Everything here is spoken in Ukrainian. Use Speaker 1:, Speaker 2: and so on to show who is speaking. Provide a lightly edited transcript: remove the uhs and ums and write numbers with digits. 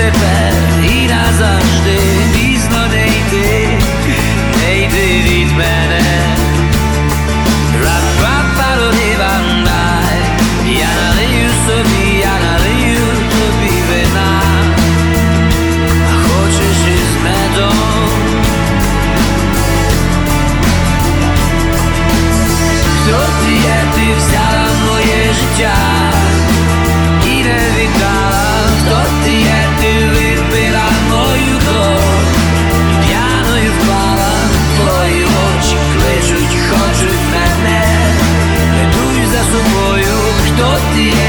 Speaker 1: tebe i nazavždy, vízno nejdi від мене. Рап-пап-паро-дивандай, я налию тобі вина, а хочеш із медом. Хто ти є, ти взяла моє життя і не віддала. Хто ти є, ти випила мою кров, п'яною впала, твої очі кличуть, хочуть мене, ведуть за собою. Хто ти є?